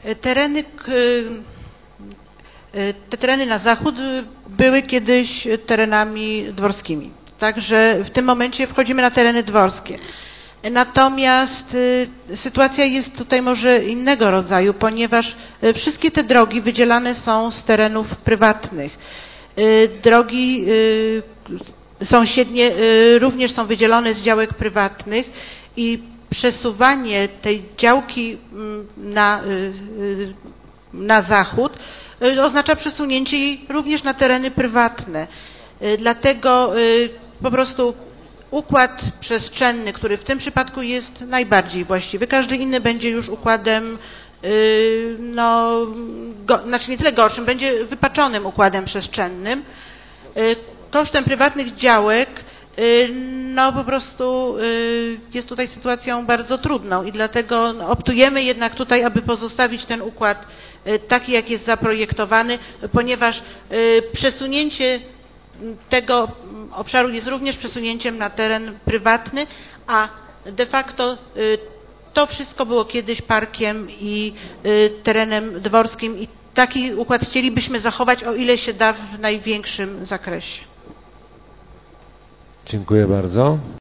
Te tereny na zachód były kiedyś terenami dworskimi. Także w tym momencie wchodzimy na tereny dworskie. Natomiast sytuacja jest tutaj może innego rodzaju, ponieważ wszystkie te drogi wydzielane są z terenów prywatnych. Drogi sąsiednie również są wydzielone z działek prywatnych i przesuwanie tej działki na zachód oznacza przesunięcie jej również na tereny prywatne. Dlatego po prostu układ przestrzenny, który w tym przypadku jest najbardziej właściwy, każdy inny będzie już układem, znaczy nie tyle gorszym, będzie wypaczonym układem przestrzennym. Kosztem prywatnych działek po prostu jest tutaj sytuacją bardzo trudną i dlatego optujemy jednak tutaj, aby pozostawić ten układ taki, jak jest zaprojektowany, ponieważ przesunięcie tego obszaru jest również przesunięciem na teren prywatny, a de facto to wszystko było kiedyś parkiem i terenem dworskim i taki układ chcielibyśmy zachować, o ile się da w największym zakresie. Dziękuję bardzo.